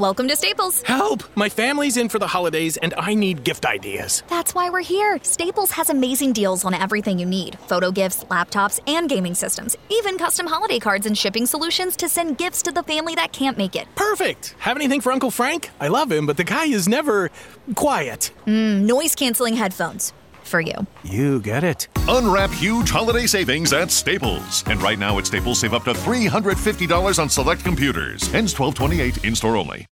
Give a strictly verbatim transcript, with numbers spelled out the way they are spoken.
Welcome to Staples. Help! My family's in for the holidays and I need gift ideas. That's why we're here. Staples has amazing deals on everything you need. Photo gifts, laptops, and gaming systems. Even custom holiday cards and shipping solutions to send gifts to the family that can't make it. Perfect! Have anything for Uncle Frank? I love him, but the guy is never quiet. Mm, noise-canceling headphones. For you. You get it. Unwrap huge holiday savings at Staples. And right now at Staples, save up to three hundred fifty dollars on select computers. Ends twelve twenty-eight, in-store only.